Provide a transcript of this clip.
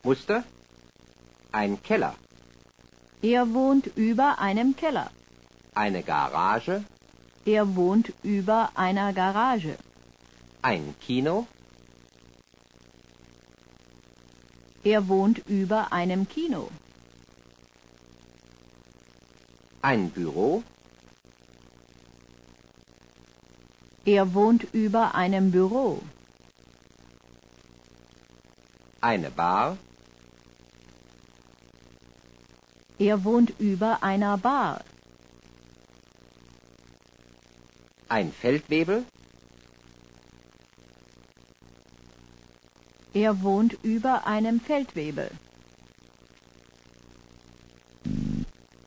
Muster? Ein Keller. Er wohnt über einem Keller. Eine Garage. Er wohnt über einer Garage. Ein Kino. Er wohnt über einem Kino. Ein Büro. Er wohnt über einem Büro. Eine Bar. Er wohnt über einer Bar. Ein Feldwebel. Er wohnt über einem Feldwebel.